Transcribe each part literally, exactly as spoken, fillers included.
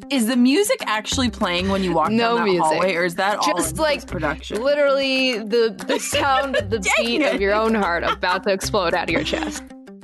Is the music actually playing when you walk no down that music. hallway, or is that all just in like production? Literally the the sound of the beat it. of your own heart about to explode out of your chest.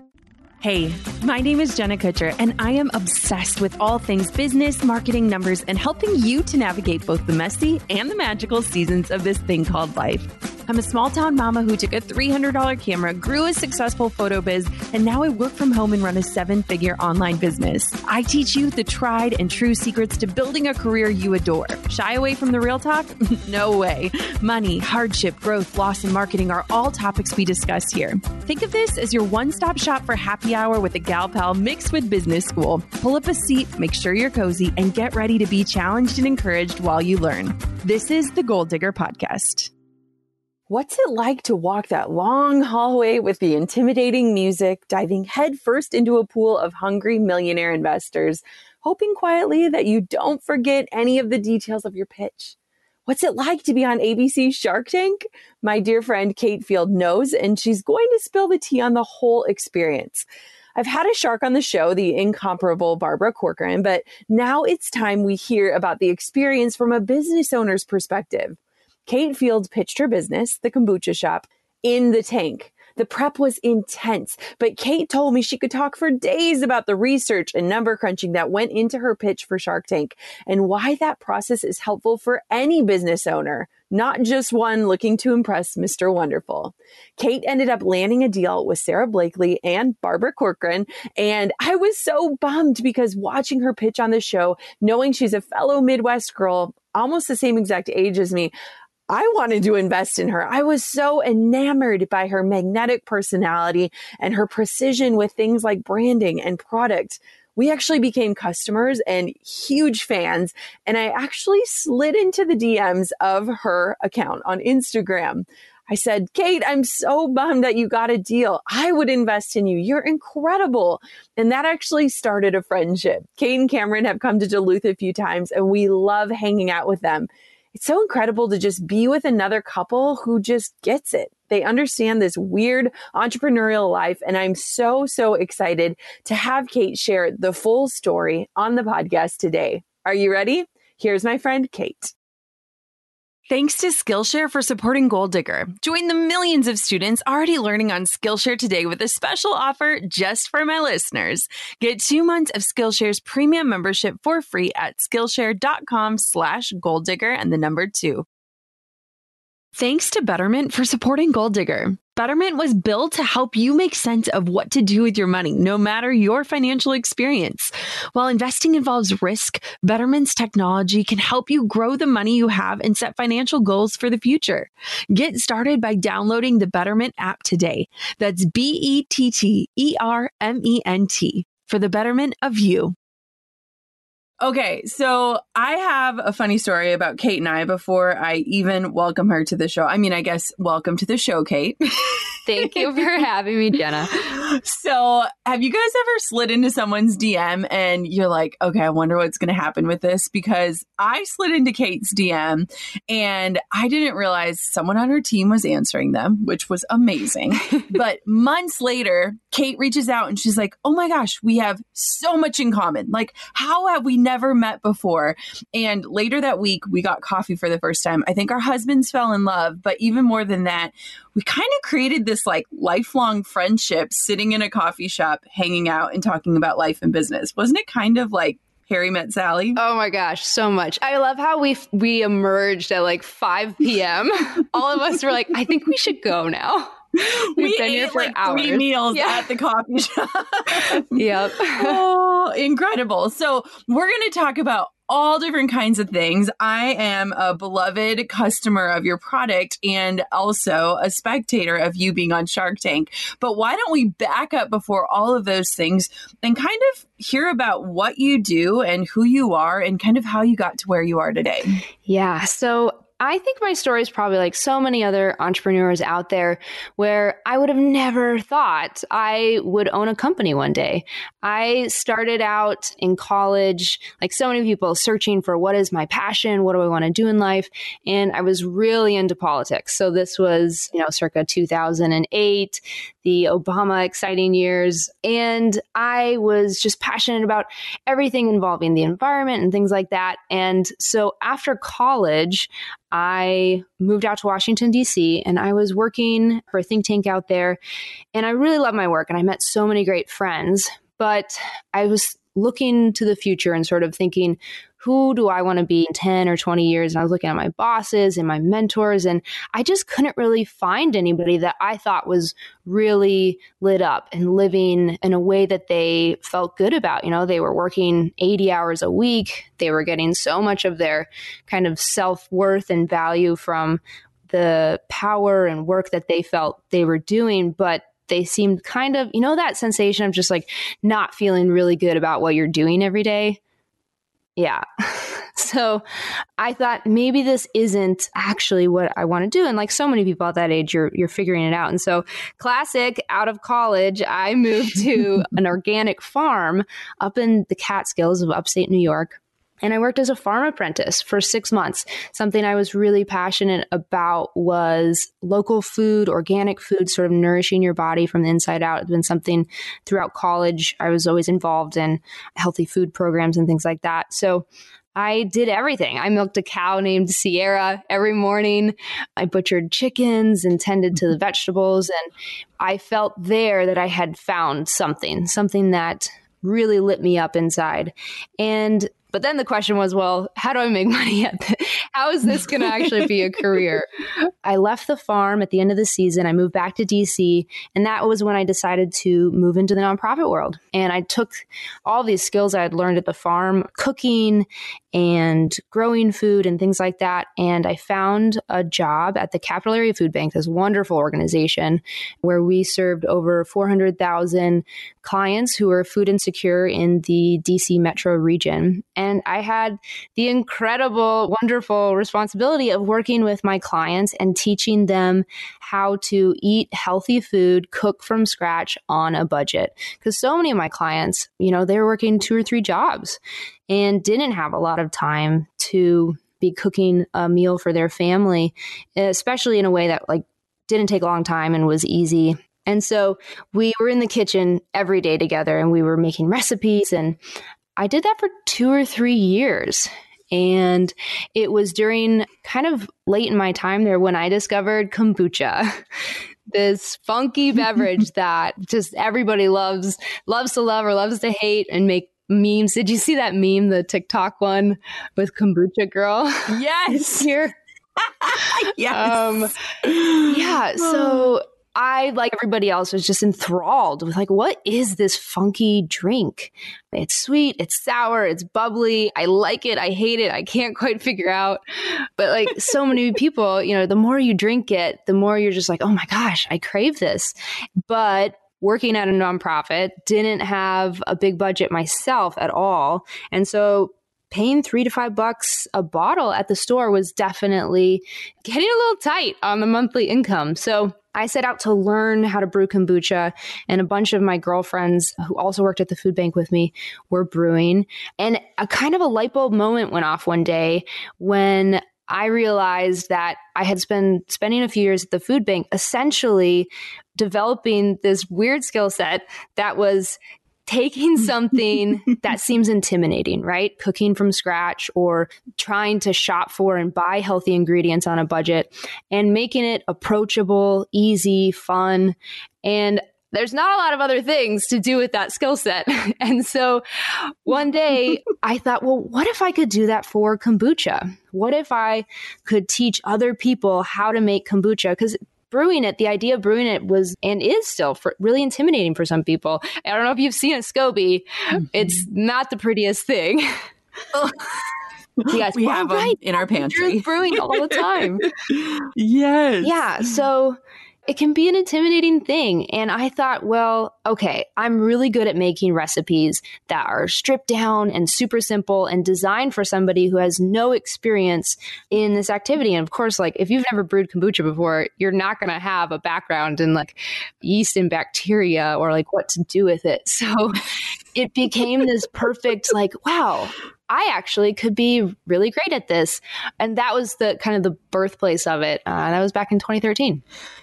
Hey, my name is Jenna Kutcher, and I am obsessed with all things business, marketing, numbers, and helping you to navigate both the messy and the magical seasons of this thing called life. I'm a small town mama who took a three hundred dollars camera, grew a successful photo biz, and now I work from home and run a seven-figure online business. I teach you the tried and true secrets to building a career you adore. Shy away from the real talk? No way. Money, hardship, growth, loss, and marketing are all topics we discuss here. Think of this as your one-stop shop for happy hour with a gal pal mixed with business school. Pull up a seat, make sure you're cozy, and get ready to be challenged and encouraged while you learn. This is the Goal Digger Podcast. What's it like to walk that long hallway with the intimidating music, diving headfirst into a pool of hungry millionaire investors, hoping quietly that you don't forget any of the details of your pitch? What's it like to be on A B C's Shark Tank? My dear friend Kate Field knows, and she's going to spill the tea on the whole experience. I've had a shark on the show, the incomparable Barbara Corcoran, but now it's time we hear about the experience from a business owner's perspective. Kate Field pitched her business, the kombucha shop, in the tank. The prep was intense, but Kate told me she could talk for days about the research and number crunching that went into her pitch for Shark Tank and why that process is helpful for any business owner, not just one looking to impress Mister Wonderful. Kate ended up landing a deal with Sarah Blakely and Barbara Corcoran, and I was so bummed because watching her pitch on the show, knowing she's a fellow Midwest girl, almost the same exact age as me, I wanted to invest in her. I was so enamored by her magnetic personality and her precision with things like branding and product. We actually became customers and huge fans, and I actually slid into the D Ms of her account on Instagram. I said, Kate, I'm so bummed that you got a deal. I would invest in you. You're incredible. And that actually started a friendship. Kate and Cameron have come to Duluth a few times, and we love hanging out with them. It's so incredible to just be with another couple who just gets it. They understand this weird entrepreneurial life. And I'm so, so excited to have Kate share the full story on the podcast today. Are you ready? Here's my friend, Kate. Thanks to Skillshare for supporting Goal Digger. Join the millions of students already learning on Skillshare today with a special offer just for my listeners. Get two months of Skillshare's premium membership for free at Skillshare.com slash Goal Digger and the number two. Thanks to Betterment for supporting Goal Digger. Betterment was built to help you make sense of what to do with your money, no matter your financial experience. While investing involves risk, Betterment's technology can help you grow the money you have and set financial goals for the future. Get started by downloading the Betterment app today. That's B E T T E R M E N T for the betterment of you. Okay, so I have a funny story about Kate and I before I even welcome her to the show. I mean, I guess welcome to the show, Kate. Thank you for having me, Jenna. So have you guys ever slid into someone's D M and you're like, okay, I wonder what's going to happen with this? Because I slid into Kate's D M and I didn't realize someone on her team was answering them, which was amazing. But months later, Kate reaches out and she's like, oh my gosh, we have so much in common. Like, how have we never met before? And later that week, we got coffee for the first time. I think our husbands fell in love, but even more than that, we kind of created this like lifelong friendship sitting in a coffee shop, hanging out and talking about life and business. Wasn't it kind of like Harry Met Sally? Oh my gosh, so much. I love how we we emerged at like five p.m. All of us were like, I think we should go now. We've we been ate here for like hours. three meals Yeah. at the coffee shop. Yep. Oh, incredible. So we're going to talk about all different kinds of things. I am a beloved customer of your product and also a spectator of you being on Shark Tank. But why don't we back up before all of those things and kind of hear about what you do and who you are and kind of how you got to where you are today? Yeah. So I think my story is probably like so many other entrepreneurs out there where I would have never thought I would own a company one day. I started out in college, like so many people, searching for what is my passion? What do I want to do in life? And I was really into politics. So this was, you know, circa two thousand eight, the Obama exciting years. And I was just passionate about everything involving the environment and things like that. And so after college, I moved out to Washington, D C, and I was working for a think tank out there. And I really loved my work and I met so many great friends. But I was looking to the future and sort of thinking, who do I want to be in ten or twenty years? And I was looking at my bosses and my mentors, and I just couldn't really find anybody that I thought was really lit up and living in a way that they felt good about. You know, they were working eighty hours a week. They were getting so much of their kind of self-worth and value from the power and work that they felt they were doing, but they seemed kind of, you know, that sensation of just like not feeling really good about what you're doing every day. Yeah. So I thought maybe this isn't actually what I want to do. And like so many people at that age, you're you're figuring it out. And so classic, out of college, I moved to an organic farm up in the Catskills of upstate New York. And I worked as a farm apprentice for six months. Something I was really passionate about was local food, organic food, sort of nourishing your body from the inside out. It's been something throughout college. I was always involved in healthy food programs and things like that. So I did everything. I milked a cow named Sierra every morning. I butchered chickens and tended to the vegetables. And I felt there that I had found something, something that really lit me up inside. And But then the question was, well, how do I make money at this? How is this going to actually be a career? I left the farm at the end of the season. I moved back to D C, and that was when I decided to move into the nonprofit world. And I took all these skills I had learned at the farm, cooking and growing food and things like that. And I found a job at the Capital Area Food Bank, this wonderful organization where we served over four hundred thousand clients who were food insecure in the D C metro region. And I had the incredible, wonderful responsibility of working with my clients and teaching them how to eat healthy food, cook from scratch on a budget. Because so many of my clients, you know, they were working two or three jobs and didn't have a lot of time to be cooking a meal for their family, especially in a way that like didn't take a long time and was easy. And so we were in the kitchen every day together and we were making recipes, and I did that for two or three years. And it was during kind of late in my time there when I discovered kombucha, this funky beverage that just everybody loves, loves to love or loves to hate and make memes. Did you see that meme, the TikTok one with kombucha girl? Yes. Here. Yes. Um, yeah. So I, like everybody else, was just enthralled with like, what is this funky drink? It's sweet, it's sour, it's bubbly. I like it, I hate it, I can't quite figure out. But like so many people, you know, the more you drink it, the more you're just like, oh my gosh, I crave this. But working at a nonprofit, didn't have a big budget myself at all. And so paying three to five bucks a bottle at the store was definitely getting a little tight on the monthly income. So I set out to learn how to brew kombucha, and a bunch of my girlfriends who also worked at the food bank with me were brewing. And a kind of a light bulb moment went off one day when I realized that I had spent spending a few years at the food bank essentially developing this weird skill set that was taking something that seems intimidating, right? Cooking from scratch or trying to shop for and buy healthy ingredients on a budget and making it approachable, easy, fun. And there's not a lot of other things to do with that skill set. And so one day I thought, well, what if I could do that for kombucha? What if I could teach other people how to make kombucha? Because brewing it, the idea of brewing it was and is still for, really intimidating for some people. I don't know if you've seen a SCOBY. Mm-hmm. It's not the prettiest thing. Yes, we have them right. in our pantry. Brewing all the time. Yes. Yeah. So it can be an intimidating thing. And I thought, well, okay, I'm really good at making recipes that are stripped down and super simple and designed for somebody who has no experience in this activity. And of course, like if you've never brewed kombucha before, you're not going to have a background in like yeast and bacteria or like what to do with it. So it became this perfect, like, wow, I actually could be really great at this. And that was the kind of the birthplace of it. Uh, that was back in twenty thirteen.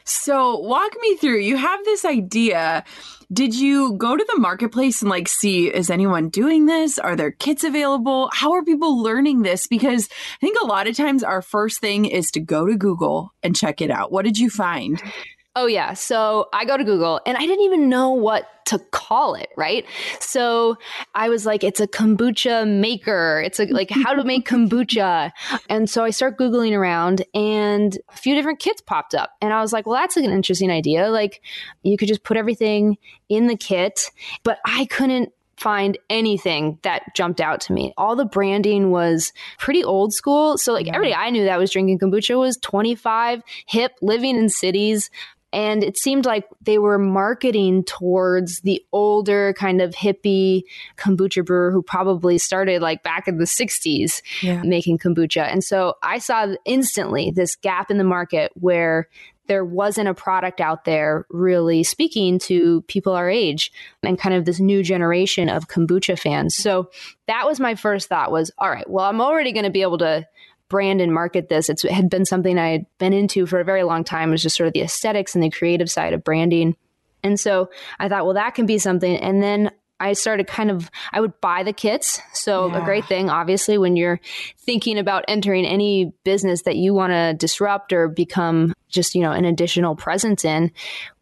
So walk me through, you have this idea. Did you go to the marketplace and like see, is anyone doing this? Are there kits available? How are people learning this? Because I think a lot of times our first thing is to go to Google and check it out. What did you find? Oh, yeah. So I go to Google and I didn't even know what to call it, right? So I was like, it's a kombucha maker. It's a, like how to make kombucha. And so I start Googling around and a few different kits popped up. And I was like, well, that's an interesting idea. Like you could just put everything in the kit, but I couldn't find anything that jumped out to me. All the branding was pretty old school. So like yeah. everybody I knew that was drinking kombucha was twenty-five, hip, living in cities. And it seemed like they were marketing towards the older kind of hippie kombucha brewer who probably started like back in the sixties yeah. making kombucha. And so I saw instantly this gap in the market where there wasn't a product out there really speaking to people our age and kind of this new generation of kombucha fans. So that was my first thought was, all right, well, I'm already going to be able to brand and market this. It's, it had been something I had been into for a very long time. It was just sort of the aesthetics and the creative side of branding. And so I thought, well, that can be something. And then I started kind of, I would buy the kits. So yeah. a great thing, obviously, when you're thinking about entering any business that you want to disrupt or become just, you know, an additional presence in,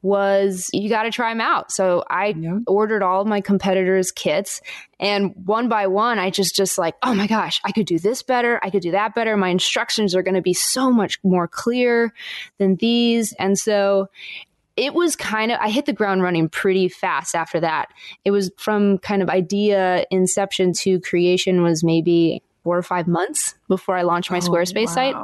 was you got to try them out. So I yeah. ordered all of my competitors' kits, and one by one, I just, just like, oh my gosh, I could do this better. I could do that better. My instructions are going to be so much more clear than these. And so it was kind of, I hit the ground running pretty fast after that. It was from kind of idea inception to creation was maybe four or five months before I launched my oh, Squarespace wow. site.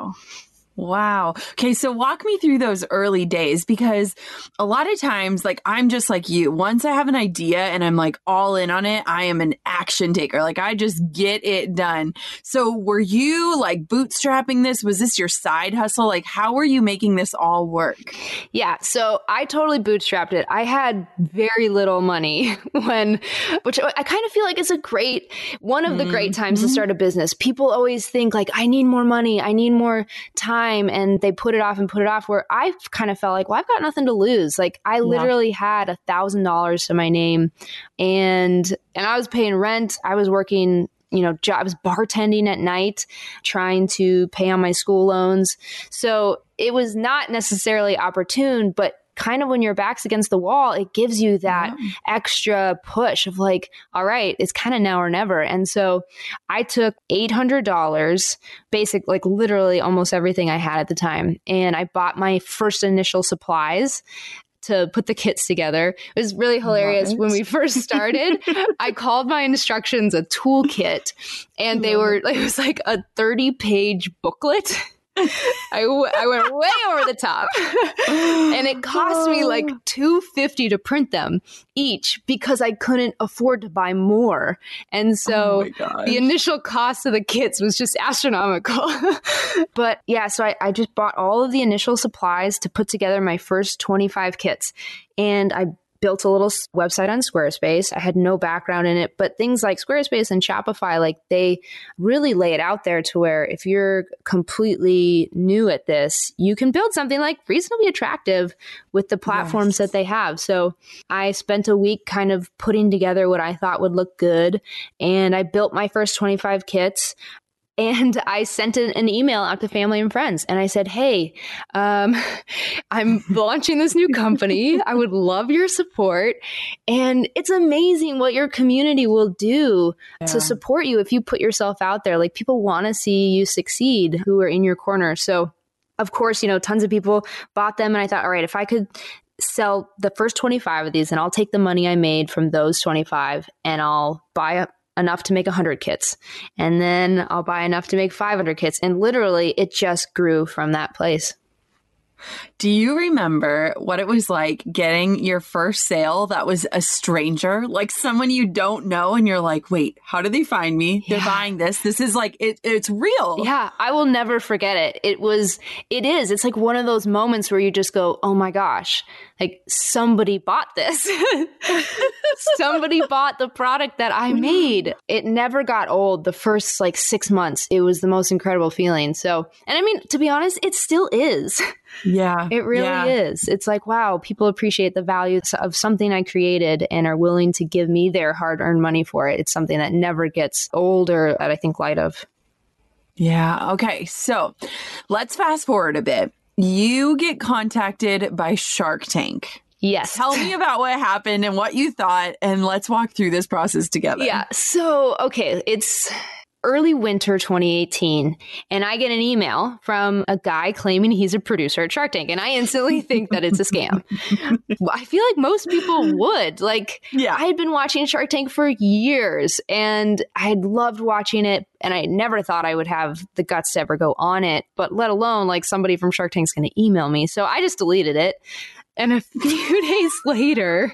Wow. Okay. So walk me through those early days, because a lot of times, like, I'm just like you. Once I have an idea and I'm like all in on it, I am an action taker. Like, I just get it done. So were you like bootstrapping this? Was this your side hustle? Like, how were you making this all work? Yeah. So I totally bootstrapped it. I had very little money when, which I kind of feel like is a great, one of the great times mm-hmm. to start a business. People always think like, I need more money. I need more time. And they put it off and put it off, where I kind of felt like, well, I've got nothing to lose. Like I literally yeah. had a thousand dollars to my name, and, and I was paying rent. I was working, you know, job, I was bartending at night, trying to pay on my school loans. So it was not necessarily opportune, but kind of when your back's against the wall, it gives you that yeah. extra push of like, all right, it's kind of now or never. And so I took eight hundred dollars, basic, like literally almost everything I had at the time. And I bought my first initial supplies to put the kits together. It was really hilarious. When we first started, I called my instructions a toolkit, and they were, it was like a thirty page booklet. I, w- I went way over the top, and it cost me like two hundred fifty dollars to print them each because I couldn't afford to buy more. And so oh the initial cost of the kits was just astronomical. But yeah, so I, I just bought all of the initial supplies to put together my first twenty-five kits, and I built a little website on Squarespace. I had no background in it, but things like Squarespace and Shopify, like they really lay it out there to where if you're completely new at this, you can build something like reasonably attractive with the platforms yes. that they have. So I spent a week kind of putting together what I thought would look good, and I built my first twenty-five kits. And I sent an, an email out to family and friends, and I said, hey, um, I'm launching this new company. I would love your support. And it's amazing what your community will do yeah. to support you if you put yourself out there. Like, people want to see you succeed who are in your corner. So, of course, you know, tons of people bought them. And I thought, all right, if I could sell the first twenty-five of these, and I'll take the money I made from those twenty-five and I'll buy a enough to make one hundred kits. And then I'll buy enough to make five hundred kits. And literally, it just grew from that place. Do you remember what it was like getting your first sale that was a stranger, like someone you don't know, and you're like, wait, how did they find me? They're Yeah. buying this. This is like, it, it's real. Yeah, I will never forget it. It was, it is, it's like one of those moments where you just go, oh my gosh, like somebody bought this. Somebody bought the product that I made. It never got old. The first like six months, it was the most incredible feeling. So, and I mean, to be honest, it still is. Yeah. It really yeah. is. It's like, wow, people appreciate the value of something I created and are willing to give me their hard-earned money for it. It's something that never gets old or that I think light of. Yeah. Okay. So let's fast forward a bit. You get contacted by Shark Tank. Yes. Tell me about what happened and what you thought, and let's walk through this process together. Yeah. So, okay, it's early winter twenty eighteen, and I get an email from a guy claiming he's a producer at Shark Tank, and I instantly think that it's a scam. I feel like most people would. Like, Yeah. I had been watching Shark Tank for years, and I had loved watching it, and I never thought I would have the guts to ever go on it, but let alone, like, somebody from Shark Tank's going to email me. So I just deleted it. And a few days later,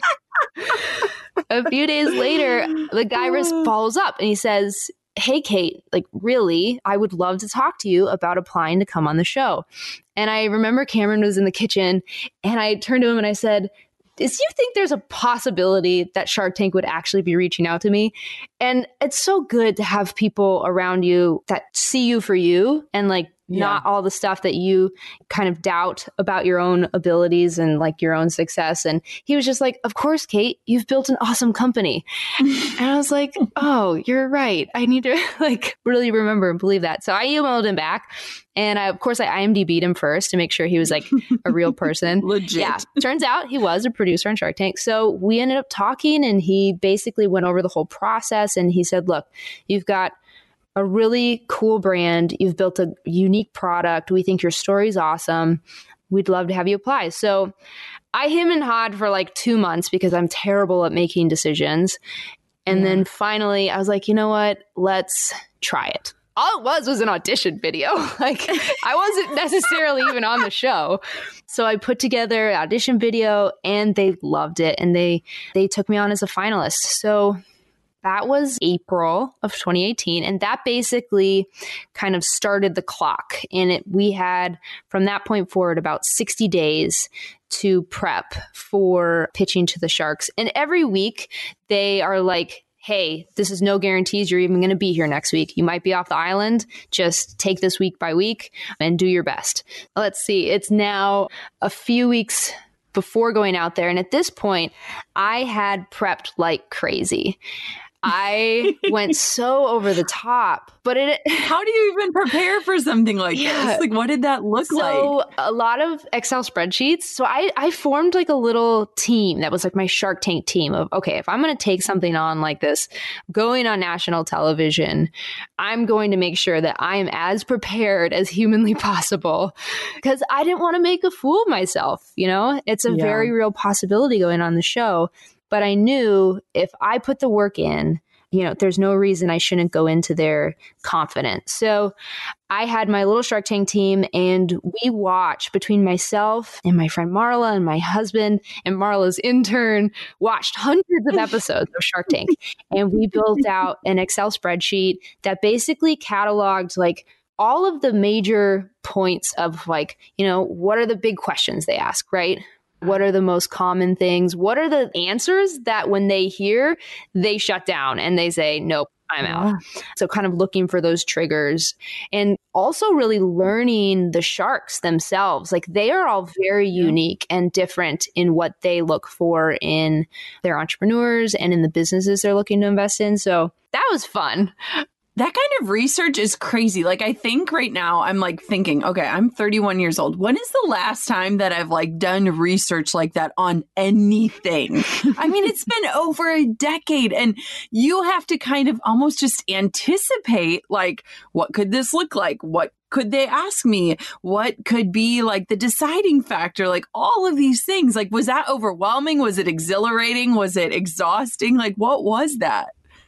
a few days later, the guy res- follows up and he says, hey, Kate, like, really, I would love to talk to you about applying to come on the show. And I remember Cameron was in the kitchen and I turned to him and I said, do you think there's a possibility that Shark Tank would actually be reaching out to me? And it's so good to have people around you that see you for you and like, Yeah. not all the stuff that you kind of doubt about your own abilities and like your own success. And he was just like, of course, Kate, you've built an awesome company. And I was like, oh, you're right. I need to like really remember and believe that. So I emailed him back. And I, of course, I IMDb'd him first to make sure he was like a real person. Legit. Yeah. Turns out he was a producer on Shark Tank. So we ended up talking and he basically went over the whole process. And he said, look, you've got a really cool brand. You've built a unique product. We think your story's awesome. We'd love to have you apply. So I him and hawed for like two months because I'm terrible at making decisions. And Yeah. then finally I was like, you know what? Let's try it. All it was was an audition video. Like I wasn't necessarily even on the show. So I put together an audition video and they loved it. And they, they took me on as a finalist. So that was April of twenty eighteen. And that basically kind of started the clock. And it, we had, from that point forward, about sixty days to prep for pitching to the Sharks. And every week they are like, hey, this is no guarantees you're even going to be here next week. You might be off the island. Just take this week by week and do your best. Let's see. It's now a few weeks before going out there. And at this point, I had prepped like crazy. I went so over the top, but it. How do you even prepare for something like Yeah. this? Like, what did that look So like? a lot of Excel spreadsheets. So I, I formed like a little team that was like my Shark Tank team of, okay, if I'm going to take something on like this, going on national television, I'm going to make sure that I am as prepared as humanly possible because I didn't want to make a fool of myself. You know, it's a Yeah. very real possibility going on the show. But I knew if I put the work in, you know, there's no reason I shouldn't go into there confident. So I had my little Shark Tank team and we watched between myself and my friend Marla and my husband and Marla's intern watched hundreds of episodes of Shark Tank. And we built out an Excel spreadsheet that basically cataloged like all of the major points of like, you know, what are the big questions they ask, right? What are the most common things? What are the answers that when they hear, they shut down and they say, nope, I'm out. So kind of looking for those triggers and also really learning the Sharks themselves. Like they are all very unique and different in what they look for in their entrepreneurs and in the businesses they're looking to invest in. So that was fun. That kind of research is crazy. Like, I think right now I'm like thinking, okay, I'm thirty-one years old. When is the last time that I've like done research like that on anything? I mean, it's been over a decade and you have to kind of almost just anticipate like, what could this look like? What could they ask me? What could be like the deciding factor? Like all of these things. Like, was that overwhelming? Was it exhilarating? Was it exhausting? Like, what was that?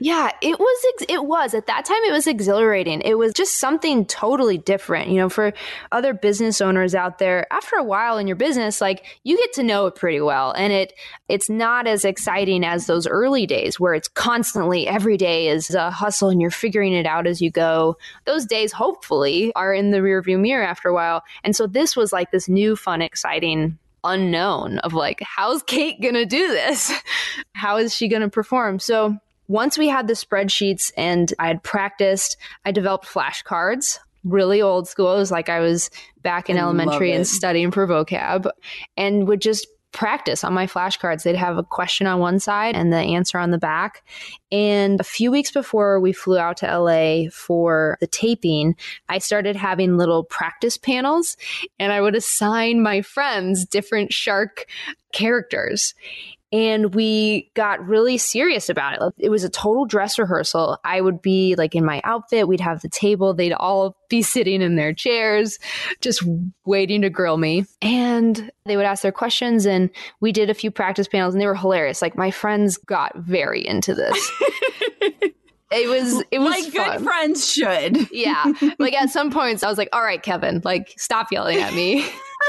Yeah, it was, ex- it was at that time, it was exhilarating. It was just something totally different. You know, for other business owners out there, after a while in your business, like you get to know it pretty well. And it, it's not as exciting as those early days where it's constantly every day is a hustle and you're figuring it out as you go. Those days hopefully are in the rearview mirror after a while. And so this was like this new, fun, exciting unknown of like, how's Kate going to do this? How is she going to perform? So once we had the spreadsheets and I had practiced, I developed flashcards, really old school. It was like I was back in I elementary love and it. studying for vocab, and would just practice on my flashcards. They'd have a question on one side and the answer on the back. And a few weeks before we flew out to L A for the taping, I started having little practice panels, and I would assign my friends different shark characters. And we got really serious about it. It was a total dress rehearsal. I would be like in my outfit. We'd have the table. They'd all be sitting in their chairs, just waiting to grill me. And they would ask their questions. And we did a few practice panels and they were hilarious. Like my friends got very into this. It was, it was like fun. Good friends should. Yeah. Like at some points I was like, all right, Kevin, like stop yelling at me.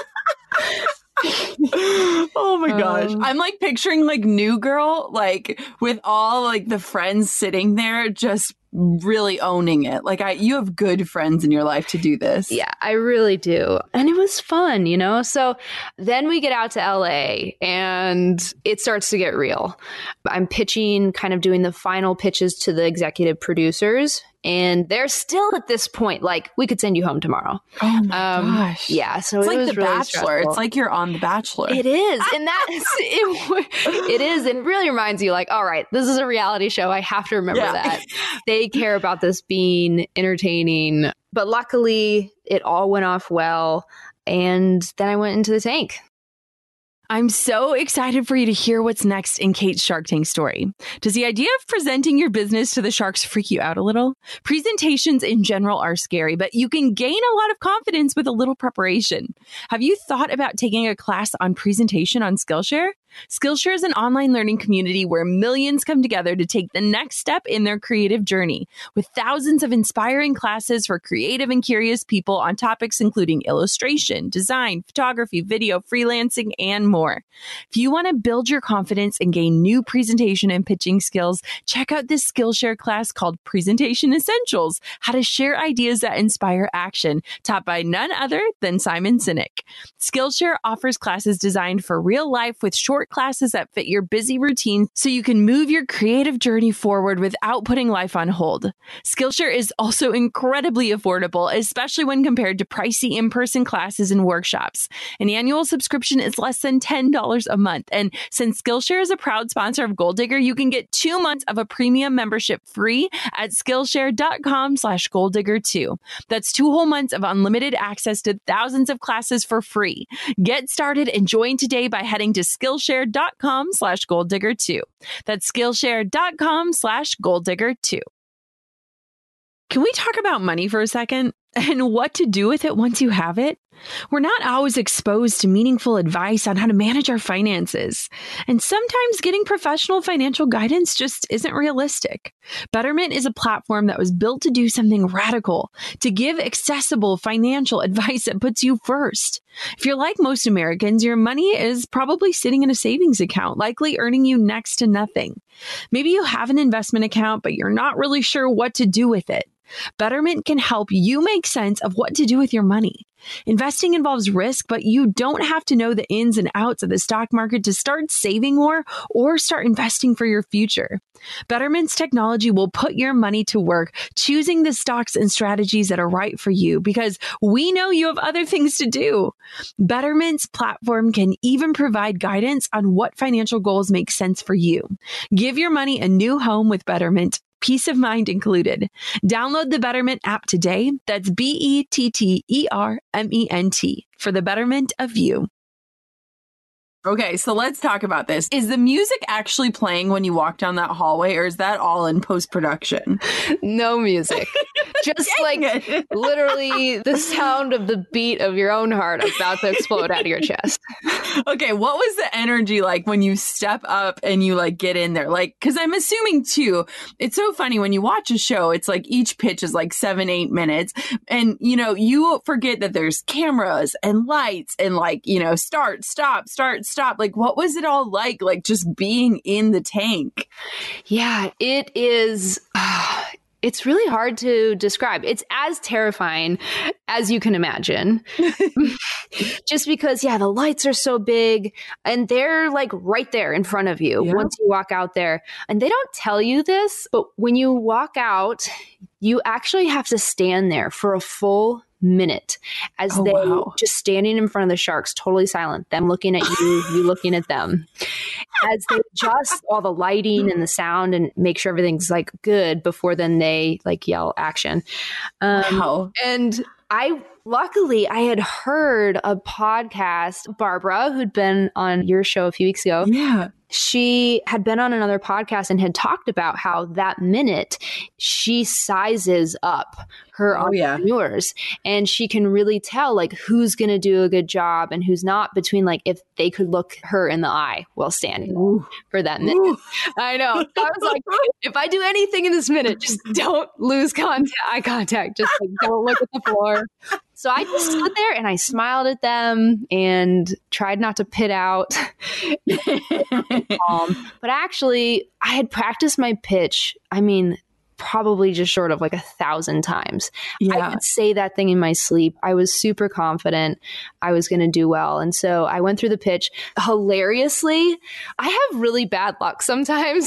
Oh my gosh. Um, I'm like picturing like New Girl, like with all like the friends sitting there just really owning it. Like I you have good friends in your life to do this. Yeah, I really do. And it was fun, you know? So then we get out to L A and it starts to get real. I'm pitching, kind of doing the final pitches to the executive producers. And they're still at this point, like, we could send you home tomorrow. Oh my Um, gosh. Yeah. So It's it like was The really Bachelor. stressful. It's like you're on The Bachelor. It is. And that's, it, it is. And really reminds you like, all right, this is a reality show. I have to remember Yeah. that. They care about this being entertaining. But luckily, it all went off well. And then I went into the tank. I'm so excited for you to hear what's next in Kate's Shark Tank story. Does the idea of presenting your business to the sharks freak you out a little? Presentations in general are scary, but you can gain a lot of confidence with a little preparation. Have you thought about taking a class on presentation on Skillshare? Skillshare is an online learning community where millions come together to take the next step in their creative journey, with thousands of inspiring classes for creative and curious people on topics including illustration, design, photography, video, freelancing, and more. If you want to build your confidence and gain new presentation and pitching skills, check out this Skillshare class called Presentation Essentials: How to Share Ideas That Inspire Action, taught by none other than Simon Sinek. Skillshare offers classes designed for real life with short classes that fit your busy routine so you can move your creative journey forward without putting life on hold. Skillshare is also incredibly affordable, especially when compared to pricey in-person classes and workshops. An annual subscription is less than ten dollars a month. And since Skillshare is a proud sponsor of Goal Digger, you can get two months of a premium membership free at Skillshare.com slash Goal Digger two. That's two whole months of unlimited access to thousands of classes for free. Get started and join today by heading to Skillshare.com slash Goal Digger two. That's Skillshare.com slash Goal Digger two. Can we talk about money for a second and what to do with it once you have it? We're not always exposed to meaningful advice on how to manage our finances, and sometimes getting professional financial guidance just isn't realistic. Betterment is a platform that was built to do something radical, to give accessible financial advice that puts you first. If you're like most Americans, your money is probably sitting in a savings account, likely earning you next to nothing. Maybe you have an investment account, but you're not really sure what to do with it. Betterment can help you make sense of what to do with your money. Investing involves risk, but you don't have to know the ins and outs of the stock market to start saving more or start investing for your future. Betterment's technology will put your money to work, choosing the stocks and strategies that are right for you, because we know you have other things to do. Betterment's platform can even provide guidance on what financial goals make sense for you. Give your money a new home with Betterment, peace of mind included. Download the Betterment app today. That's B E T T E R M E N T for the betterment of you. Okay, so let's talk about this. Is the music actually playing when you walk down that hallway, or is that all in post-production? No music. Just like it. Literally the sound of the beat of your own heart about to explode out of your chest. Okay, what was the energy like when you step up and you like get in there? Like, because I'm assuming too, it's so funny when you watch a show, it's like each pitch is like seven, eight minutes. And, you know, you forget that there's cameras and lights and like, you know, start, stop, start, stop. Like, what was it all like? Like just being in the tank? Yeah, it is. Uh, it's really hard to describe. It's as terrifying as you can imagine. Just because, yeah, the lights are so big and they're like right there in front of you yeah. once you walk out there. And they don't tell you this, but when you walk out, you actually have to stand there for a full minute as oh, they wow. just standing in front of the sharks, totally silent, them looking at you, you looking at them, as they adjust all the lighting and the sound and make sure everything's like good before then they like yell action. Um, wow. And I luckily I had heard a podcast, Barbara, who'd been on your show a few weeks ago. Yeah. She had been on another podcast and had talked about how that minute she sizes up her oh, entrepreneurs yeah. and she can really tell like who's going to do a good job and who's not between like if they could look her in the eye while standing Ooh. for that minute. Ooh. I know. I was like, if I do anything in this minute, just don't lose contact, eye contact. Just like don't look at the floor. So I just stood there and I smiled at them and tried not to pit out. um, but actually, I had practiced my pitch. I mean, probably just short of like a thousand times. Yeah. I could say that thing in my sleep. I was super confident I was going to do well. And so I went through the pitch. Hilariously, I have really bad luck sometimes.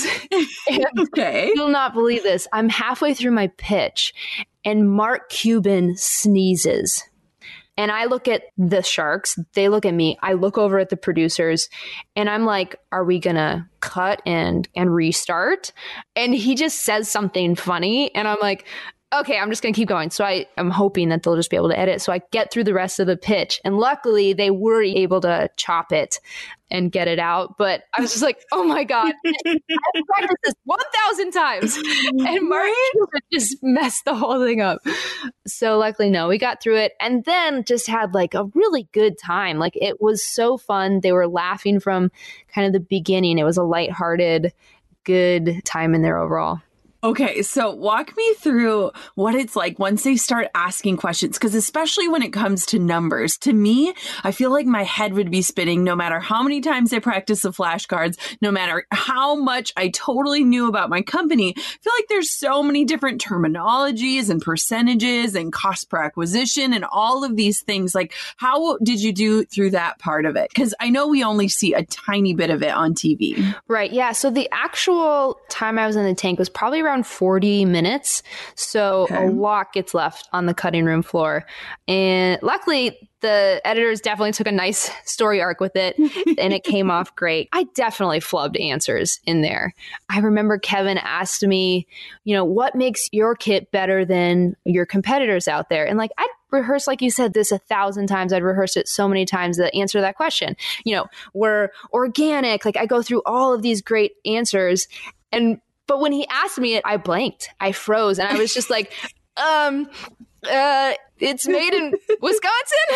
Okay. You'll not believe this. I'm halfway through my pitch and Mark Cuban sneezes. And I look at the sharks, they look at me, I look over at the producers, and I'm like, are we going to cut and and restart? And he just says something funny, and I'm like, okay, I'm just going to keep going. So I am hoping that they'll just be able to edit. So I get through the rest of the pitch. And luckily, they were able to chop it and get it out. But I was just like, oh my God, I've practiced this one thousand times. And Mark just messed the whole thing up. So luckily, no, we got through it. And then just had like a really good time. Like it was so fun. They were laughing from kind of the beginning. It was a lighthearted, good time in there overall. Okay, so walk me through what it's like once they start asking questions, because especially when it comes to numbers, to me, I feel like my head would be spinning no matter how many times I practice the flashcards, no matter how much I totally knew about my company. I feel like there's so many different terminologies and percentages and cost per acquisition and all of these things. Like, how did you do through that part of it? Because I know we only see a tiny bit of it on T V. Right, yeah. So the actual time I was in the tank was probably around forty minutes. So okay. a lot gets left on the cutting room floor. And luckily, the editors definitely took a nice story arc with it and it came off great. I definitely flubbed answers in there. I remember Kevin asked me, you know, what makes your kit better than your competitors out there? And like, I'd rehearsed, like you said, this a thousand times. I'd rehearsed it so many times, the answer to that question. You know, we're organic. Like I go through all of these great answers. And But when he asked me it, I blanked. I froze. And I was just like, um, uh, it's made in Wisconsin?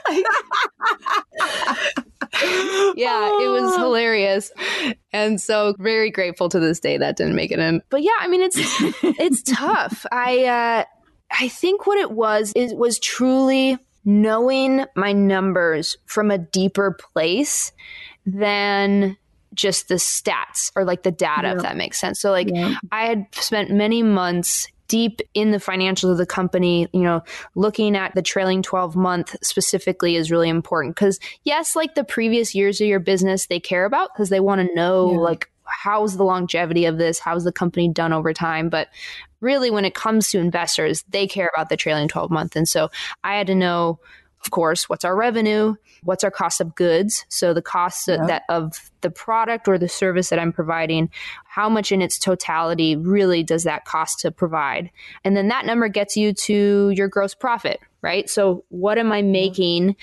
Yeah, it was hilarious. And so very grateful to this day that didn't make it in. But yeah, I mean, it's it's tough. I uh, I think what it was is was truly knowing my numbers from a deeper place than just the stats or like the data, yeah. if that makes sense. So like yeah. I had spent many months deep in the financials of the company, you know, looking at the trailing twelve month specifically is really important because yes, like the previous years of your business, they care about because they want to know yeah. like how's the longevity of this? How's the company done over time? But really when it comes to investors, they care about the trailing twelve month. And so I had to know, of course, what's our revenue? What's our cost of goods? So the cost yeah. of, that of the product or the service that I'm providing, how much in its totality really does that cost to provide? And then that number gets you to your gross profit, right? So what am I making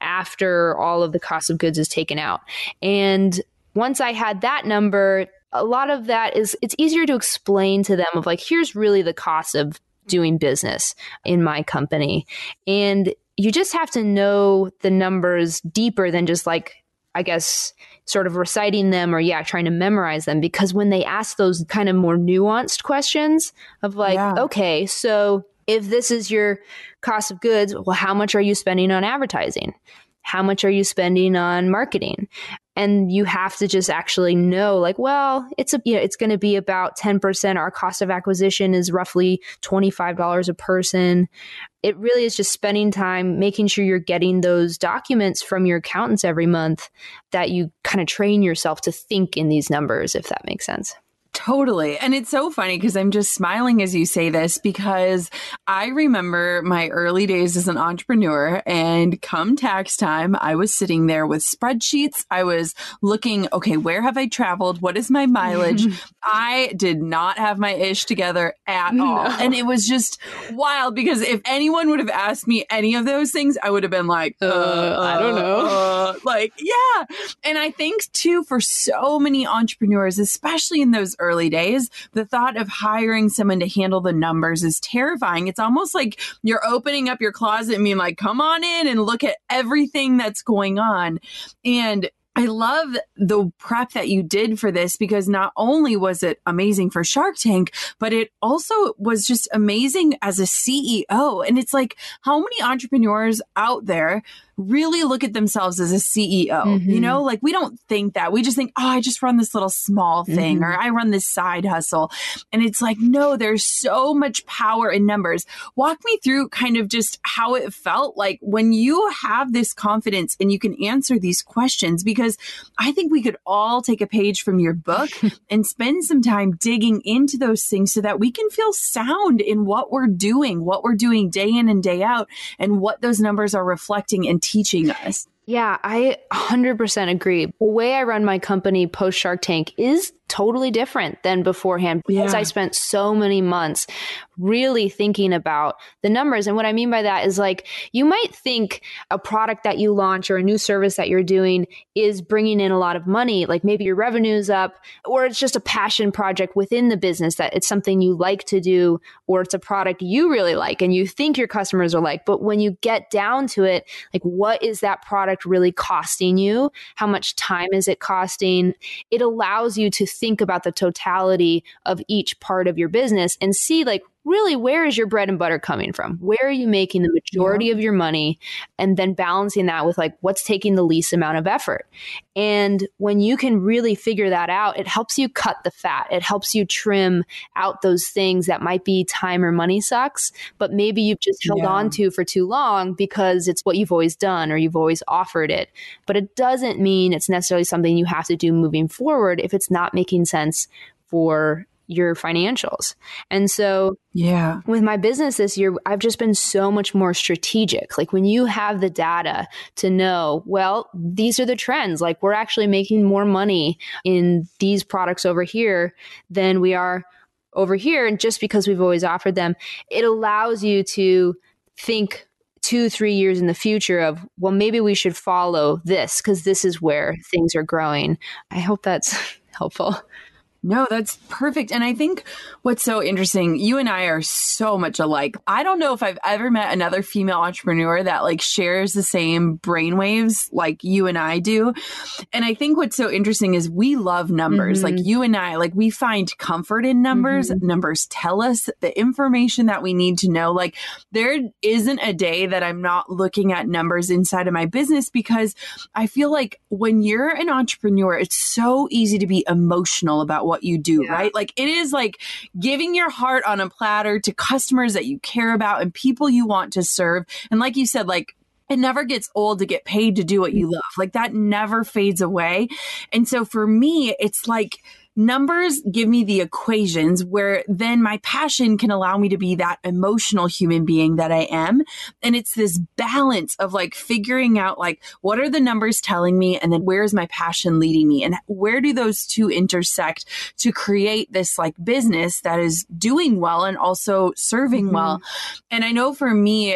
after all of the cost of goods is taken out? And once I had that number, a lot of that is, it's easier to explain to them of like, here's really the cost of doing business in my company. And you just have to know the numbers deeper than just like, I guess, sort of reciting them or, yeah, trying to memorize them. Because when they ask those kind of more nuanced questions of like, yeah. okay, so if this is your cost of goods, well, how much are you spending on advertising? How much are you spending on marketing? And you have to just actually know like, well, it's a, you know, it's going to be about ten percent. Our cost of acquisition is roughly twenty-five dollars a person. It really is just spending time making sure you're getting those documents from your accountants every month, that you kind of train yourself to think in these numbers, if that makes sense. Totally. And it's so funny because I'm just smiling as you say this, because I remember my early days as an entrepreneur, and come tax time, I was sitting there with spreadsheets. I was looking, okay, where have I traveled? What is my mileage? I did not have my ish together at all. No. And it was just wild, because if anyone would have asked me any of those things, I would have been like, uh, uh, I don't know. Uh, like, yeah. And I think too, for so many entrepreneurs, especially in those early days, the thought of hiring someone to handle the numbers is terrifying. It's almost like you're opening up your closet and being like, come on in and look at everything that's going on. And I love the prep that you did for this, because not only was it amazing for Shark Tank, but it also was just amazing as a C E O. And it's like, how many entrepreneurs out there really look at themselves as a C E O? Mm-hmm. You know, like we don't think that. We just think, oh, I just run this little small thing, mm-hmm. or I run this side hustle. And it's like, no, there's so much power in numbers. Walk me through kind of just how it felt like when you have this confidence and you can answer these questions, because I think we could all take a page from your book and spend some time digging into those things so that we can feel sound in what we're doing, what we're doing day in and day out, and what those numbers are reflecting and teaching us. Yeah, I one hundred percent agree. The way I run my company post Shark Tank is totally different than beforehand, because yeah. I spent so many months really thinking about the numbers. And what I mean by that is like, you might think a product that you launch or a new service that you're doing is bringing in a lot of money. Like maybe your revenue's up, or it's just a passion project within the business, that it's something you like to do, or it's a product you really like and you think your customers are like. But when you get down to it, like what is that product really costing you? How much time is it costing? It allows you to think about the totality of each part of your business and see like, really, where is your bread and butter coming from? Where are you making the majority yeah. of your money? And then balancing that with like, what's taking the least amount of effort? And when you can really figure that out, it helps you cut the fat. It helps you trim out those things that might be time or money sucks, but maybe you've just held yeah. on to for too long because it's what you've always done or you've always offered it. But it doesn't mean it's necessarily something you have to do moving forward if it's not making sense for your financials. And so yeah, with my business this year, I've just been so much more strategic. Like when you have the data to know, well, these are the trends, like we're actually making more money in these products over here than we are over here. And just because we've always offered them, it allows you to think two, three years in the future of, well, maybe we should follow this because this is where things are growing. I hope that's helpful. No, that's perfect. And I think what's so interesting, you and I are so much alike. I don't know if I've ever met another female entrepreneur that like shares the same brainwaves like you and I do. And I think what's so interesting is we love numbers. Mm-hmm. Like you and I, like we find comfort in numbers. Mm-hmm. Numbers tell us the information that we need to know. Like there isn't a day that I'm not looking at numbers inside of my business, because I feel like when you're an entrepreneur, it's so easy to be emotional about what what you do, yeah. right? Like it is like giving your heart on a platter to customers that you care about and people you want to serve. And like you said, like it never gets old to get paid to do what you love. Like that never fades away. And so for me, it's like numbers give me the equations where then my passion can allow me to be that emotional human being that I am. And it's this balance of like figuring out like, what are the numbers telling me? And then where's my passion leading me? And where do those two intersect to create this like business that is doing well and also serving mm-hmm. well? And I know for me,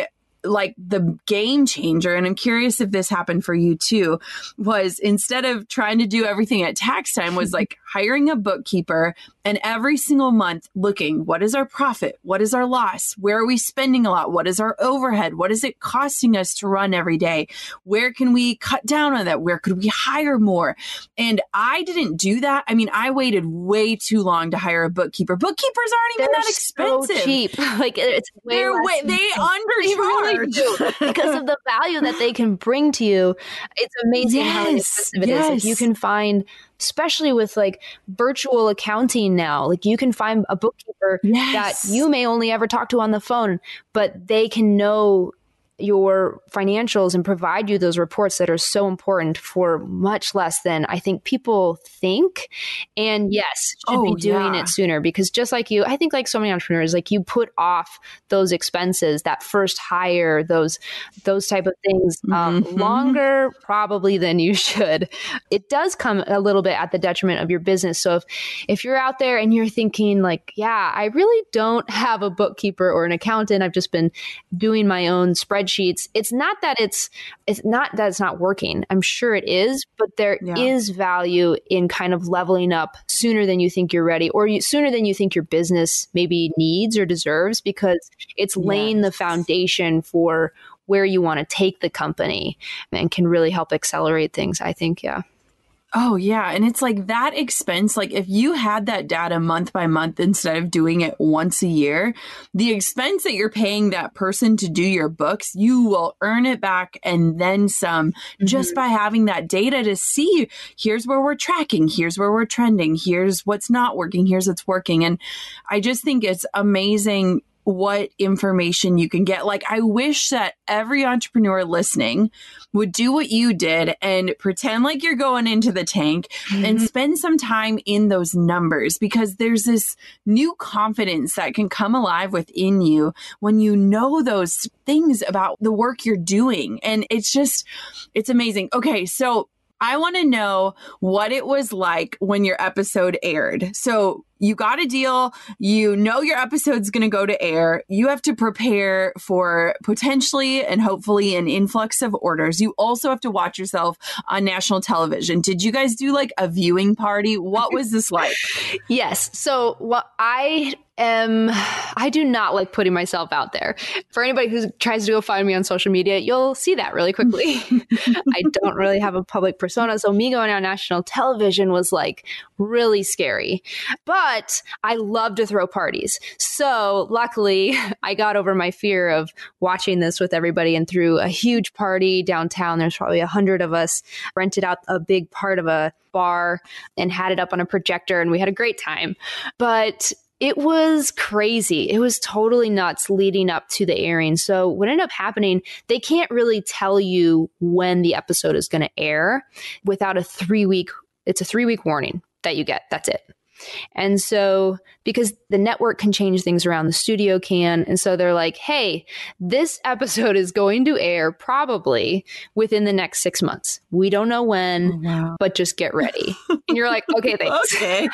like the game changer, and I'm curious if this happened for you too, was instead of trying to do everything at tax time, was like hiring a bookkeeper and every single month looking, what is our profit? What is our loss? Where are we spending a lot? What is our overhead? What is it costing us to run every day? Where can we cut down on that? Where could we hire more? And I didn't do that. I mean, I waited way too long to hire a bookkeeper. Bookkeepers aren't even They're that expensive. So cheap. Like it's way They're less way, than- they They really undercharge. do, because of the value that they can bring to you. It's amazing how Yes, expensive it is. yes. Like you can find, especially with like virtual accounting now, like you can find a bookkeeper Yes. that you may only ever talk to on the phone, but they can know your financials and provide you those reports that are so important for much less than I think people think. And yes, should Oh, be doing yeah. it sooner, because just like you, I think like so many entrepreneurs, like you put off those expenses, that first hire, those those type of things um, Mhm. longer probably than you should. It does come a little bit at the detriment of your business. So if if you're out there and you're thinking like, yeah, I really don't have a bookkeeper or an accountant, I've just been doing my own spreadsheets. It's not that it's it's not that it's not working. I'm sure it is, but there Yeah. is value in kind of leveling up sooner than you think you're ready, or you, sooner than you think your business maybe needs or deserves, because it's laying the Yes. foundation for where you want to take the company and can really help accelerate things, I think. Yeah. Oh, yeah. And it's like that expense, like if you had that data month by month instead of doing it once a year, the expense that you're paying that person to do your books, you will earn it back and then some just by having that data to see here's where we're tracking, here's where we're trending, here's what's not working, here's what's working. And I just think it's amazing what information you can get. Like, I wish that every entrepreneur listening would do what you did and pretend like you're going into the tank and spend some time in those numbers, because there's this new confidence that can come alive within you when you know those things about the work you're doing. And it's just, it's amazing. Okay. So I want to know what it was like when your episode aired. So you got a deal, you know your episode's going to go to air. You have to prepare for potentially and hopefully an influx of orders. You also have to watch yourself on national television. Did you guys do like a viewing party? What was this like? Yes. So what I am, I do not like putting myself out there. For anybody who tries to go find me on social media, you'll see that really quickly. I don't really have a public persona. So me going on national television was like really scary. But I love to throw parties. So luckily, I got over my fear of watching this with everybody and threw a huge party downtown. There's probably a hundred of us, rented out a big part of a bar and had it up on a projector, and we had a great time. But it was crazy. It was totally nuts leading up to the airing. So what ended up happening, they can't really tell you when the episode is going to air without a three week, it's a three week warning that you get. That's it. And so because the network can change things around, the studio can. And so they're like, hey, this episode is going to air probably within the next six months. We don't know when, Oh, wow. but just get ready. And you're like, okay, thanks. Okay.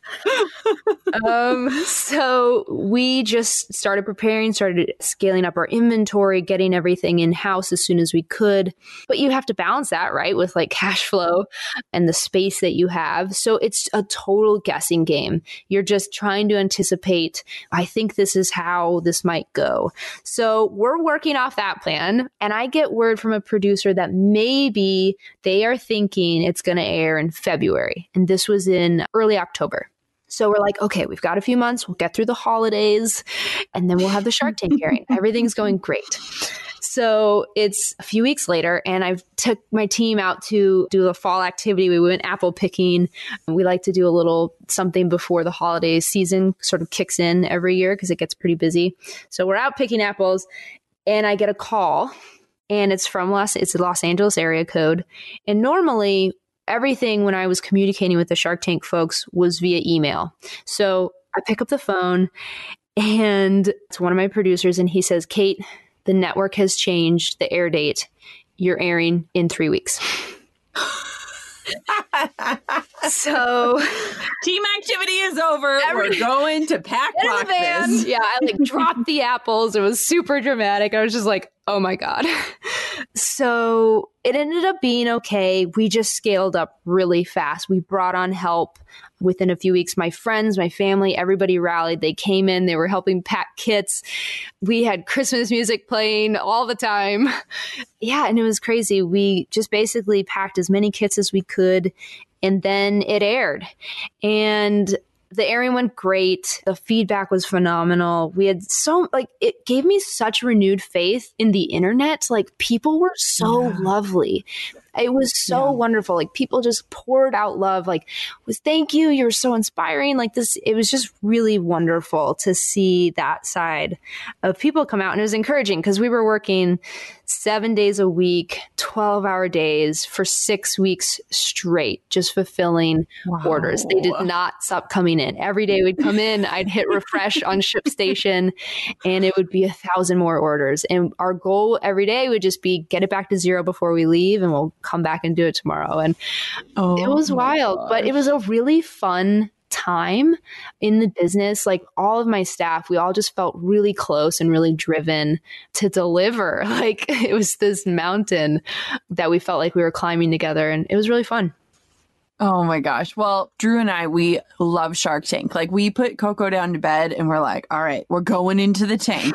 um, so we just started preparing, started scaling up our inventory, getting everything in house as soon as we could. But you have to balance that, right, with like cash flow and the space that you have. So it's a total guessing game. You're just trying to anticipate, I think this is how this might go. So we're working off that plan. And I get word from a producer that maybe they are thinking it's going to air in February. And this was in early October. So we're like, okay, we've got a few months. We'll get through the holidays and then we'll have the Shark Tank airing. Everything's going great. So it's a few weeks later and I took my team out to do a fall activity. We went apple picking. We like to do a little something before the holiday season sort of kicks in every year because it gets pretty busy. So we're out picking apples and I get a call and it's from Los, it's a Los Angeles area code. And normally everything when I was communicating with the Shark Tank folks was via email. So I pick up the phone and it's one of my producers and he says, Kate, the network has changed the air date. You're airing in three weeks. So team activity is over. Every, We're going to pack boxes. Yeah, I like dropped the apples. It was super dramatic. I was just like, oh my God. So it ended up being okay. We just scaled up really fast. We brought on help within a few weeks. My friends, my family, everybody rallied. They came in, they were helping pack kits. We had Christmas music playing all the time. Yeah, and it was crazy. We just basically packed as many kits as we could, and then it aired. And the airing went great. The feedback was phenomenal. We had so, like, it gave me such renewed faith in the internet. Like, people were so yeah. lovely. It was so yeah. wonderful. Like, people just poured out love. Like, was thank you. You're so inspiring. Like this, it was just really wonderful to see that side of people come out. And it was encouraging because we were working seven days a week, twelve hour days for six weeks straight, just fulfilling wow. orders. They did not stop coming in. Every day we'd come in, I'd hit refresh on ShipStation, and it would be a thousand more orders. And our goal every day would just be get it back to zero before we leave, and we'll come back and do it tomorrow. And oh, it was wild, gosh. But it was a really fun time in the business. Like, all of my staff, we all just felt really close and really driven to deliver. Like, it was this mountain that we felt like we were climbing together, and it was really fun. Oh my gosh. Well, Drew and I, we love Shark Tank. Like, we put Coco down to bed and we're like, all right, we're going into the tank.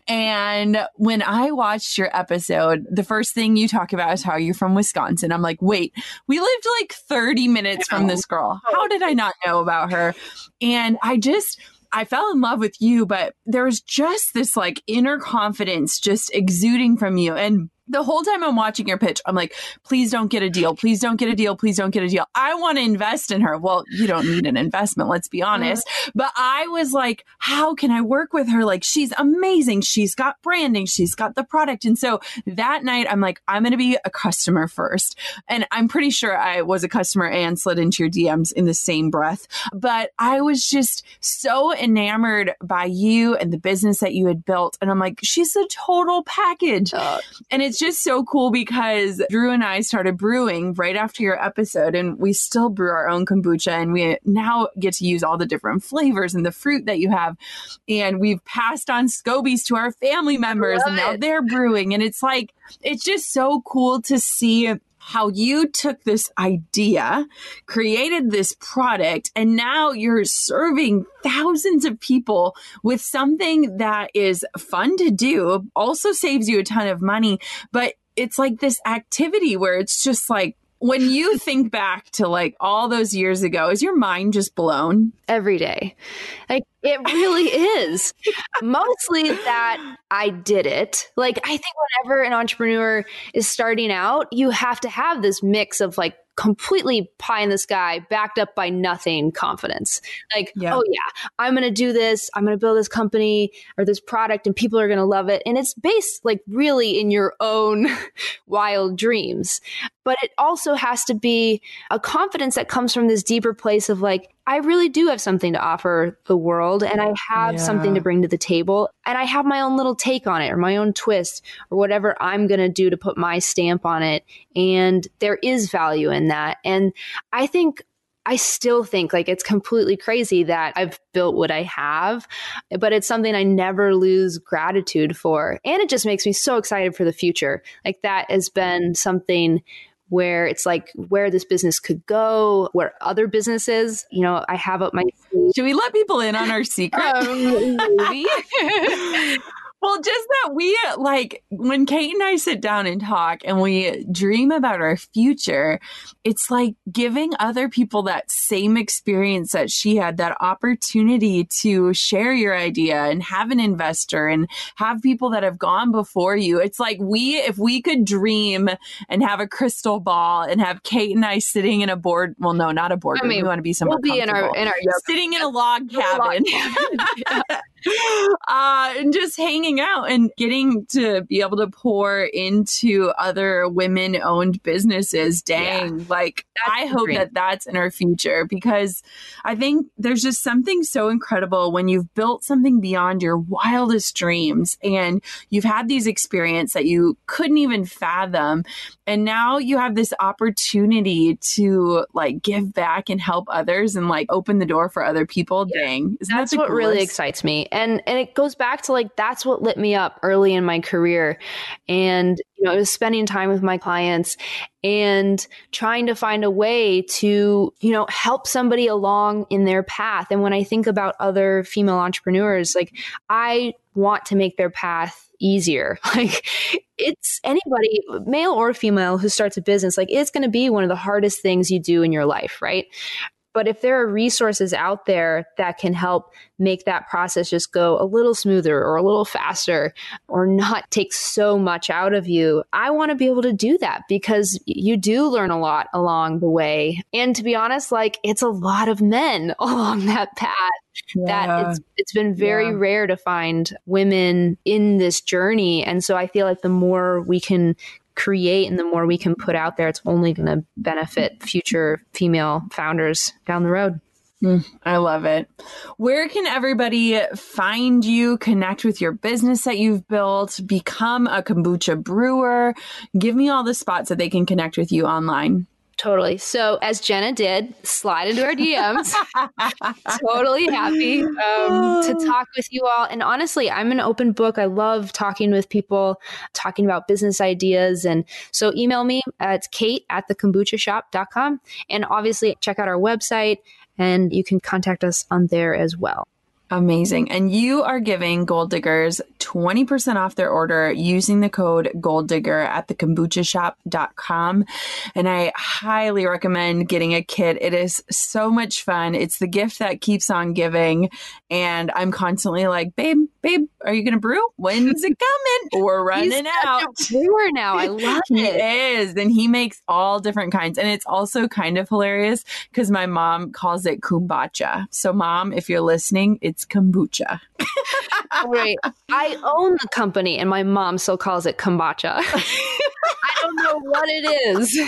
And when I watched your episode, the first thing you talk about is how you're from Wisconsin. I'm like, wait, we lived like thirty minutes from this girl. How did I not know about her? And I just... I fell in love with you, but there was just this like inner confidence just exuding from you. And the whole time I'm watching your pitch, I'm like, please don't get a deal. Please don't get a deal. Please don't get a deal. I want to invest in her. Well, you don't need an investment, let's be honest. Mm-hmm. But I was like, how can I work with her? Like, she's amazing. She's got branding. She's got the product. And so that night, I'm like, I'm going to be a customer first. And I'm pretty sure I was a customer and slid into your D Ms in the same breath. But I was just so enamored by you and the business that you had built. And I'm like, she's a total package. Uh, and it's just so cool because Drew and I started brewing right after your episode, and we still brew our own kombucha, and we now get to use all the different flavors and the fruit that you have. And we've passed on Scobies to our family members, and now they're brewing. And it's like, it's just so cool to see how you took this idea, created this product, and now you're serving thousands of people with something that is fun to do, also saves you a ton of money. But it's like this activity where it's just like, when you think back to like all those years ago, is your mind just blown? Every day. Like, it really is. Mostly that I did it. Like, I think whenever an entrepreneur is starting out, you have to have this mix of like completely pie in the sky, backed up by nothing confidence. Like, yeah. oh yeah, I'm going to do this. I'm going to build this company or this product and people are going to love it. And it's based like really in your own wild dreams. But it also has to be a confidence that comes from this deeper place of like, I really do have something to offer the world, and I have yeah. something to bring to the table, and I have my own little take on it or my own twist or whatever I'm going to do to put my stamp on it. And there is value in that. And I think I still think like it's completely crazy that I've built what I have, but it's something I never lose gratitude for. And it just makes me so excited for the future. Like, that has been something where it's like where this business could go, where other businesses, you know, I have up my sleeve. Should we let people in on our secret? Um, maybe. Well, just that we like when Kate and I sit down and talk and we dream about our future, it's like giving other people that same experience that she had, that opportunity to share your idea and have an investor and have people that have gone before you. It's like we, if we could dream and have a crystal ball and have Kate and I sitting in a board, well, no, not a board. I mean, we want to be somewhere we'll be in our, in our sitting in a log cabin. Log cabin. uh, and just hanging out and getting to be able to pour into other women-owned businesses. Dang, yeah. like that's I hope dream. that that's in our future, because I think there's just something so incredible when you've built something beyond your wildest dreams and you've had these experiences that you couldn't even fathom. And now you have this opportunity to like give back and help others and like open the door for other people. Yeah. Dang. Isn't that's that what coolest? really excites me. And and it goes back to like, that's what lit me up early in my career. And, you know, it was spending time with my clients and trying to find a way to, you know, help somebody along in their path. And when I think about other female entrepreneurs, like I want to make their path easier. Like it's anybody, male or female, who starts a business, like it's going to be one of the hardest things you do in your life, right? But if there are resources out there that can help make that process just go a little smoother or a little faster or not take so much out of you, I want to be able to do that, because you do learn a lot along the way. And to be honest, like it's a lot of men along that path. Yeah. That it's it's been very yeah. rare to find women in this journey. And so I feel like the more we can create and the more we can put out there, it's only going to benefit future female founders down the road. Mm, I love it. Where can everybody find you, connect with your business that you've built, become a kombucha brewer? Give me all the spots that they can connect with you online. Totally. So as Jenna did, slide into our D Ms. Totally happy um, to talk with you all. And honestly, I'm an open book. I love talking with people, talking about business ideas. And so email me. Uh, it's Kate at the kombucha shop dot com. And obviously check out our website and you can contact us on there as well. Amazing. And you are giving Goal Diggers twenty percent off their order using the code Gold Digger at the kombucha shop dot com. And I highly recommend getting a kit. It is so much fun. It's the gift that keeps on giving. And I'm constantly like, babe, babe, are you going to brew? When's it coming? We're running He's out. He's a brewer now. I love he it. He is. And he makes all different kinds. And it's also kind of hilarious because my mom calls it kombucha. So mom, if you're listening, it's kombucha. Right. I own the company and my mom still calls it kombucha. I don't know what it is.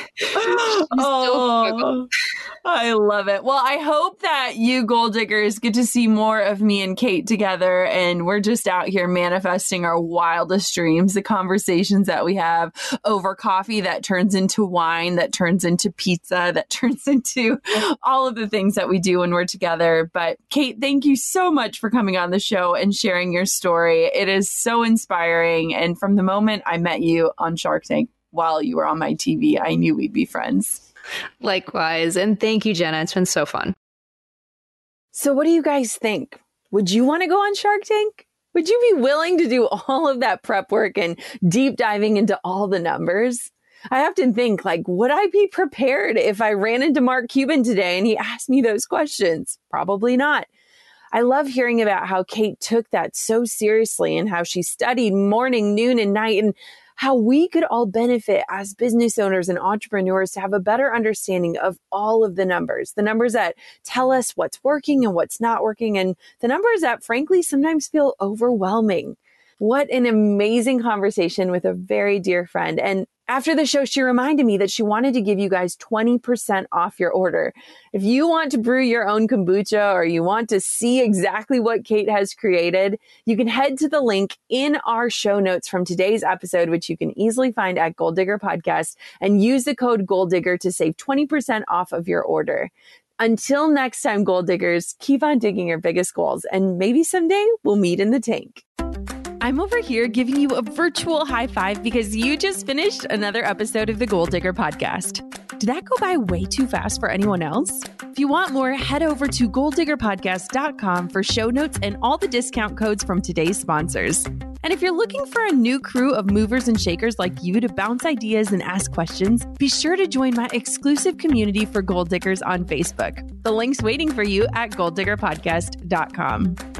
Oh, I love it. Well, I hope that you Goal Diggers get to see more of me and Kate together, and we're just out here manifesting our wildest dreams, the conversations that we have over coffee that turns into wine, that turns into pizza, that turns into all of the things that we do when we're together. But Kate, thank you so much for coming on the show and sharing your story. It is so inspiring. And from the moment I met you on Shark Tank, while you were on my T V, I knew we'd be friends. Likewise. And thank you, Jenna. It's been so fun. So what do you guys think? Would you want to go on Shark Tank? Would you be willing to do all of that prep work and deep diving into all the numbers? I often think, like, would I be prepared if I ran into Mark Cuban today and he asked me those questions? Probably not. I love hearing about how Kate took that so seriously and how she studied morning, noon, and night, and how we could all benefit as business owners and entrepreneurs to have a better understanding of all of the numbers, the numbers that tell us what's working and what's not working, and the numbers that frankly sometimes feel overwhelming. What an amazing conversation with a very dear friend. And after the show, she reminded me that she wanted to give you guys twenty percent off your order. If you want to brew your own kombucha or you want to see exactly what Kate has created, you can head to the link in our show notes from today's episode, which you can easily find at Goal Digger Podcast, and use the code Goal Digger to save twenty percent off of your order. Until next time, Goal Diggers, keep on digging your biggest goals, and maybe someday we'll meet in the tank. I'm over here giving you a virtual high five because you just finished another episode of the Goal Digger Podcast. Did that go by way too fast for anyone else? If you want more, head over to gold digger podcast dot com for show notes and all the discount codes from today's sponsors. And if you're looking for a new crew of movers and shakers like you to bounce ideas and ask questions, be sure to join my exclusive community for Goal Diggers on Facebook. The link's waiting for you at gold digger podcast dot com.